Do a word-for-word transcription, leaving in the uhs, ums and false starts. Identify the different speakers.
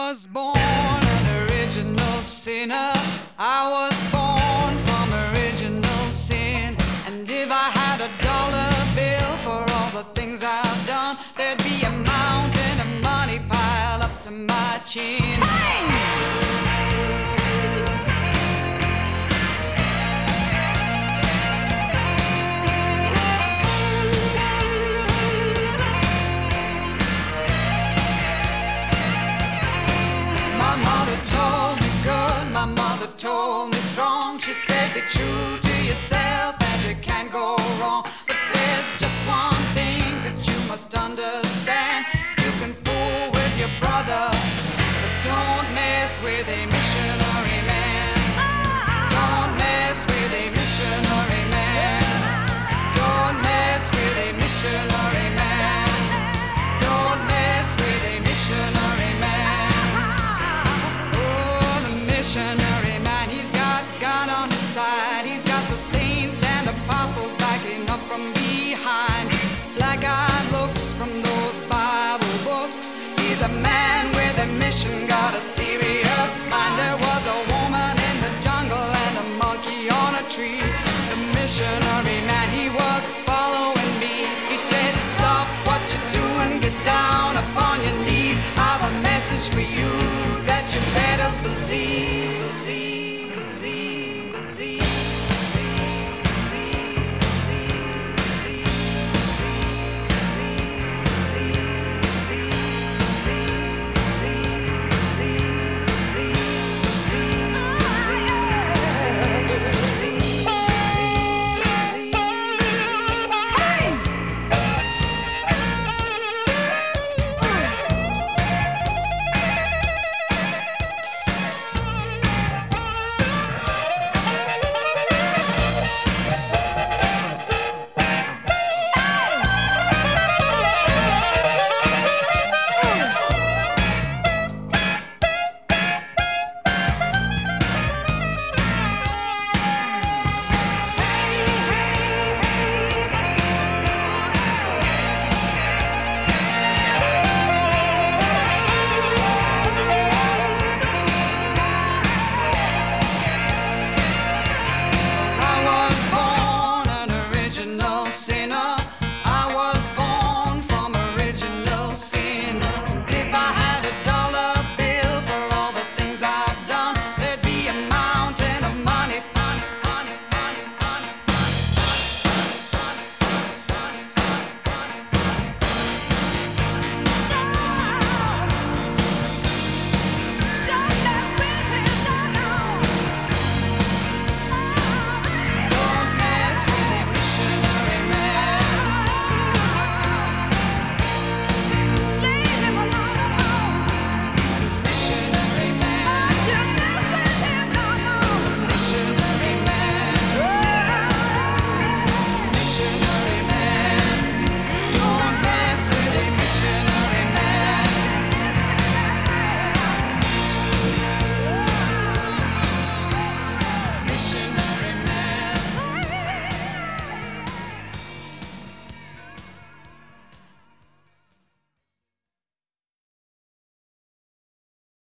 Speaker 1: was born an original sinner. I was born from original sin. And if I had a dollar bill for all the things I've done, there'd be a mountain of money piled up to my chin. Hey! My mother told me strong. She said, be true to yourself and you can't go wrong. But there's just one thing that you must understand. You can fool with your brother, but don't mess with a missionary man. Don't mess with a missionary man. Don't mess with a missionary man. Don't mess with a missionary man. Missionary man, he's got God on his side. He's got the saints and apostles backing up from behind. Black-eyed looks from those Bible books. He's a man with a mission, got a serious mind. There was a woman in the jungle and a monkey on a tree. The missionary man